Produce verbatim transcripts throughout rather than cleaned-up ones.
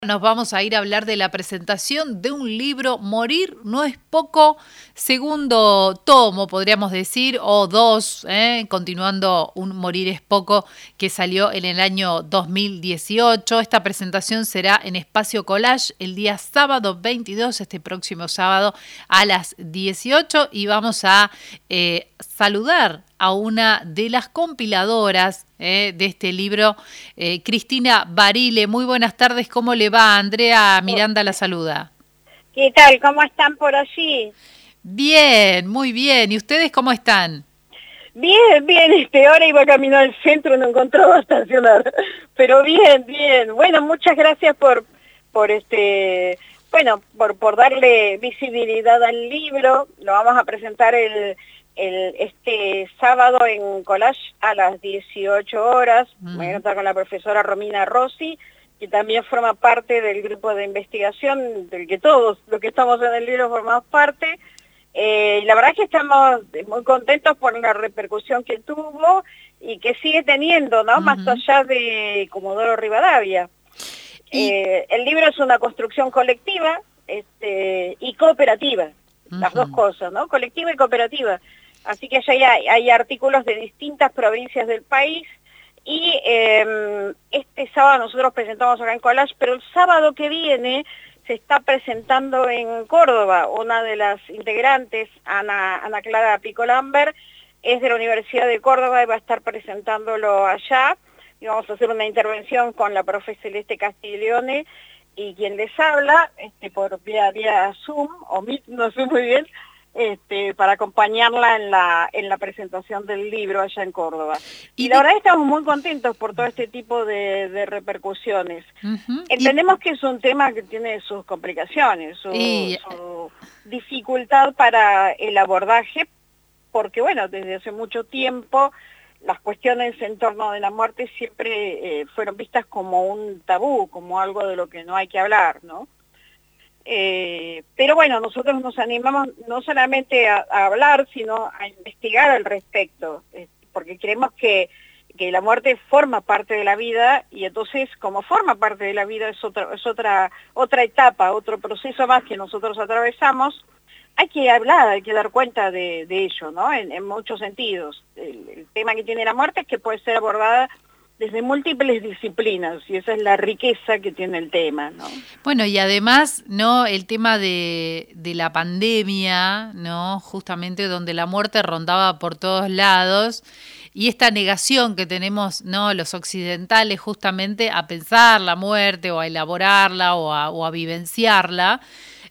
Nos vamos a ir a hablar de la presentación de un libro, Morir no es poco, segundo tomo, podríamos decir, o dos, ¿eh? continuando un Morir es poco, que salió en el año dos mil dieciocho. Esta presentación será en Espacio Collage el día sábado veintidós, este próximo sábado a las dieciocho, y vamos a eh, saludar a una de las compiladoras eh, de este libro, eh, Cristina Barile. Muy buenas tardes, ¿cómo le va? Andrea Miranda la saluda. ¿Qué tal? ¿Cómo están por allí? Bien, muy bien. ¿Y ustedes cómo están? Bien, bien, este, ahora iba a caminar al centro, no encontraba estacionar, pero bien, bien. Bueno, muchas gracias por, por este, bueno, por, por darle visibilidad al libro. Lo vamos a presentar el, el este sábado en Collage a las dieciocho horas. Mm. Voy a estar con la profesora Romina Rossi, que también forma parte del grupo de investigación, del que todos los que estamos en el libro formamos parte. Eh, la verdad es que estamos muy contentos por la repercusión que tuvo y que sigue teniendo, ¿no? Uh-huh. Más allá de Comodoro Rivadavia. ¿Y? Eh, el libro es una construcción colectiva este, y cooperativa, uh-huh. Las dos cosas, ¿no? Colectiva y cooperativa. Así que ya hay, hay artículos de distintas provincias del país y eh, este sábado nosotros presentamos acá en Collage, pero el sábado que viene se está presentando en Córdoba. Una de las integrantes, Ana, Ana Clara Picolambert, es de la Universidad de Córdoba y va a estar presentándolo allá. Y vamos a hacer una intervención con la profe Celeste Castiglione y quien les habla, este, por vía, vía Zoom, o Meet, no sé muy bien, este, para acompañarla en la, en la presentación del libro allá en Córdoba. Y, y la verdad estamos muy contentos por todo este tipo de, de repercusiones. Uh-huh. Entendemos y... que es un tema que tiene sus complicaciones, su, y... su dificultad para el abordaje, porque bueno, desde hace mucho tiempo las cuestiones en torno de la muerte siempre eh, fueron vistas como un tabú, como algo de lo que no hay que hablar, ¿no? Eh, pero bueno, nosotros nos animamos no solamente a, a hablar, sino a investigar al respecto, eh, porque creemos que, que la muerte forma parte de la vida y entonces como forma parte de la vida es otra, es otra, otra etapa, otro proceso más que nosotros atravesamos. Hay que hablar, hay que dar cuenta de, de ello, ¿no? En, en muchos sentidos. El, el tema que tiene la muerte es que puede ser abordada desde múltiples disciplinas, y esa es la riqueza que tiene el tema, ¿no? Bueno, y además, ¿no? El tema de, de la pandemia, ¿no? Justamente donde la muerte rondaba por todos lados, y esta negación que tenemos, ¿no? Los occidentales justamente a pensar la muerte, o a elaborarla, o a, o a vivenciarla.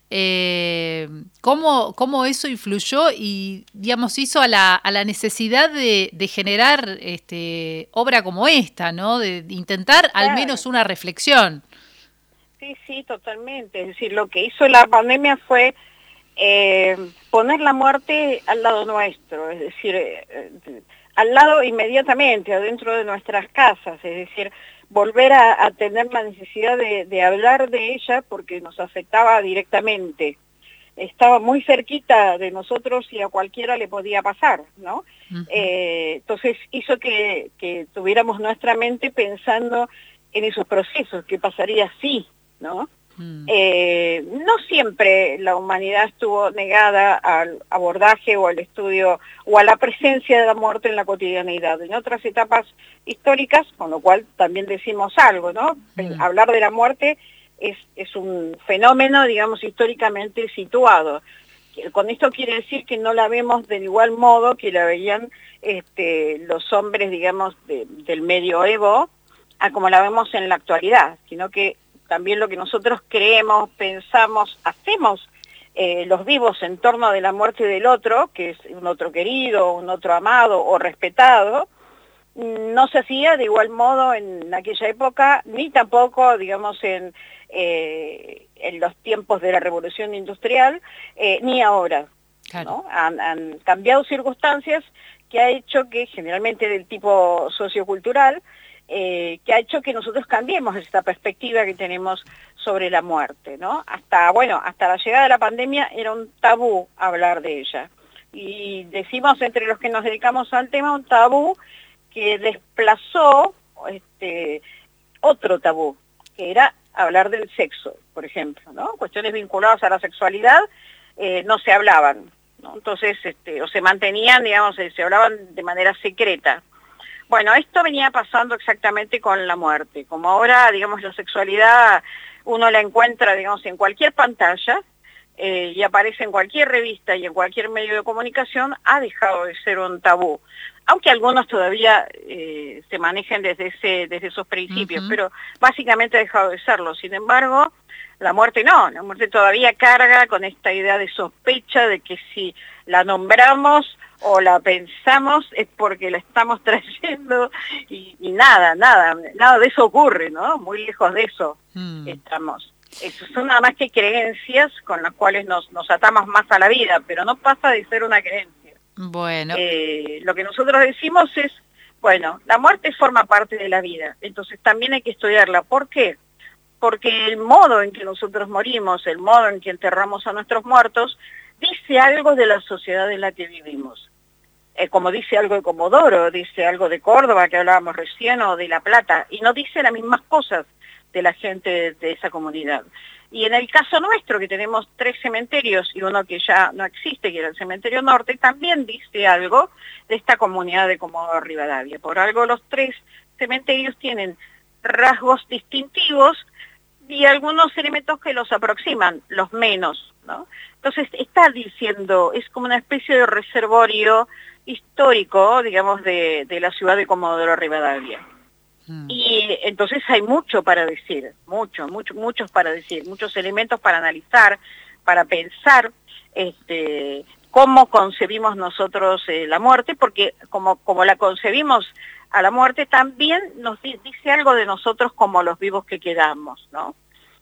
Eh, ¿cómo, ¿Cómo eso influyó y, digamos, hizo a la, a la necesidad de, de generar este, obra como esta, ¿no? De, de intentar al menos una reflexión. Sí, sí, totalmente. Es decir, lo que hizo la pandemia fue eh, poner la muerte al lado nuestro, es decir, eh, al lado inmediatamente, adentro de nuestras casas, es decir, volver a, a tener la necesidad de, de hablar de ella porque nos afectaba directamente. Estaba muy cerquita de nosotros y a cualquiera le podía pasar, ¿no? Uh-huh. eh, entonces hizo que, que tuviéramos nuestra mente pensando en esos procesos, qué pasaría si, ¿no? Uh-huh. Eh, no siempre la humanidad estuvo negada al abordaje o al estudio o a la presencia de la muerte en la cotidianeidad. En otras etapas históricas, con lo cual también decimos algo, ¿no? Uh-huh. Hablar de la muerte es, es un fenómeno, digamos, históricamente situado. Con esto quiere decir que no la vemos del igual modo que la veían este, los hombres, digamos, de, del medioevo, a como la vemos en la actualidad, sino que también lo que nosotros creemos, pensamos, hacemos eh, los vivos en torno de la muerte del otro, que es un otro querido, un otro amado o respetado, no se hacía de igual modo en aquella época, ni tampoco, digamos, en, eh, en los tiempos de la Revolución Industrial, eh, ni ahora. Claro. ¿No? Han, han cambiado circunstancias que ha hecho que, generalmente del tipo sociocultural, Eh, que ha hecho que nosotros cambiemos esta perspectiva que tenemos sobre la muerte, ¿no? Hasta, bueno, hasta la llegada de la pandemia era un tabú hablar de ella. Y decimos entre los que nos dedicamos al tema un tabú que desplazó este, otro tabú, que era hablar del sexo, por ejemplo, ¿no? Cuestiones vinculadas a la sexualidad eh, no se hablaban, ¿no? Entonces, este, o se mantenían, digamos, se, se hablaban de manera secreta. Bueno, esto venía pasando exactamente con la muerte. Como ahora, digamos, la sexualidad uno la encuentra, digamos, en cualquier pantalla eh, y aparece en cualquier revista y en cualquier medio de comunicación, ha dejado de ser un tabú. Aunque algunos todavía eh, se manejen desde, ese, desde esos principios, uh-huh. pero básicamente ha dejado de serlo. Sin embargo, la muerte no, la muerte todavía carga con esta idea de sospecha de que si la nombramos o la pensamos es porque la estamos trayendo y, y nada, nada, nada de eso ocurre, ¿no? Muy lejos de eso mm. estamos. Eso son nada más que creencias con las cuales nos, nos atamos más a la vida, pero no pasa de ser una creencia. Bueno. Eh, lo que nosotros decimos es, bueno, la muerte forma parte de la vida, entonces también hay que estudiarla. ¿Por qué? Porque el modo en que nosotros morimos, el modo en que enterramos a nuestros muertos, dice algo de la sociedad en la que vivimos. Eh, como dice algo de Comodoro, dice algo de Córdoba, que hablábamos recién, o de La Plata, y no dice las mismas cosas de la gente de, de esa comunidad. Y en el caso nuestro, que tenemos tres cementerios y uno que ya no existe, que era el Cementerio Norte, también dice algo de esta comunidad de Comodoro Rivadavia. Por algo los tres cementerios tienen rasgos distintivos y algunos elementos que los aproximan, los menos, ¿no? Entonces está diciendo, es como una especie de reservorio histórico, digamos, de, de la ciudad de Comodoro Rivadavia. Mm. Y entonces hay mucho para decir, mucho, mucho, muchos para decir, muchos elementos para analizar, para pensar este, cómo concebimos nosotros eh, la muerte, porque como, como la concebimos a la muerte también nos di, dice algo de nosotros como los vivos que quedamos, ¿no?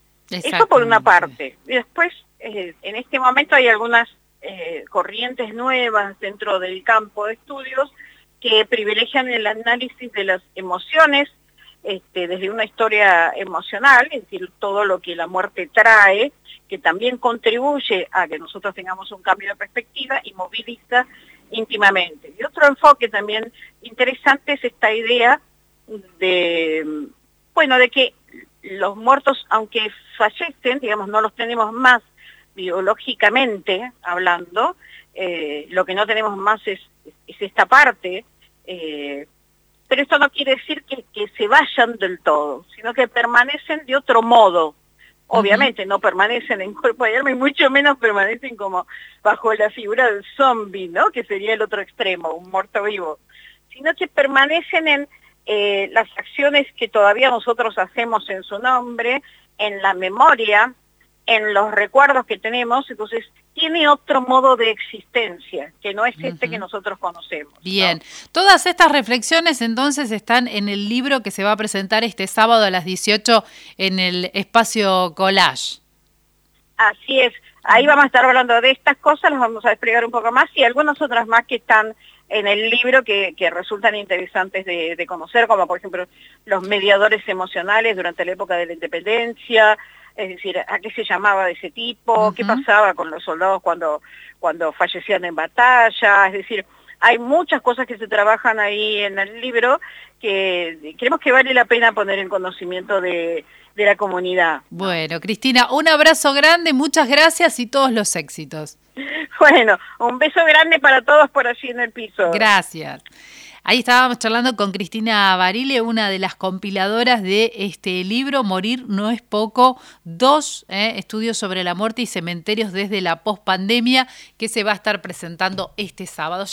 Eso por una parte. Y después, eh, en este momento hay algunas eh, corrientes nuevas dentro del campo de estudios que privilegian el análisis de las emociones este, desde una historia emocional, es decir, todo lo que la muerte trae, que también contribuye a que nosotros tengamos un cambio de perspectiva y moviliza íntimamente. Y otro enfoque también interesante es esta idea de, bueno, de que los muertos, aunque fallecen, digamos, no los tenemos más biológicamente hablando, eh, lo que no tenemos más es, es esta parte, eh, pero esto no quiere decir que, que se vayan del todo, sino que permanecen de otro modo. Obviamente uh-huh. no permanecen en cuerpo y alma y mucho menos permanecen como bajo la figura del zombie, ¿no? Que sería el otro extremo, un muerto vivo, sino que permanecen en eh, las acciones que todavía nosotros hacemos en su nombre, en la memoria, en los recuerdos que tenemos, entonces tiene otro modo de existencia, que no es este uh-huh. que nosotros conocemos. Bien, ¿no? Todas estas reflexiones entonces están en el libro que se va a presentar este sábado a las dieciocho en el espacio Collage. Así es, ahí vamos a estar hablando de estas cosas, las vamos a desplegar un poco más y algunas otras más que están en el libro que, que resultan interesantes de, de conocer, como por ejemplo los mediadores emocionales durante la época de la independencia, es decir, a qué se llamaba de ese tipo, uh-huh. qué pasaba con los soldados cuando, cuando fallecían en batalla, es decir, hay muchas cosas que se trabajan ahí en el libro que creemos que vale la pena poner en conocimiento de, de la comunidad. Bueno, Cristina, un abrazo grande, muchas gracias y todos los éxitos. Bueno, un beso grande para todos por allí en el piso. Gracias. Ahí estábamos charlando con Cristina Barile, una de las compiladoras de este libro, Morir no es poco, dos eh, estudios sobre la muerte y cementerios desde la pospandemia, que se va a estar presentando este sábado.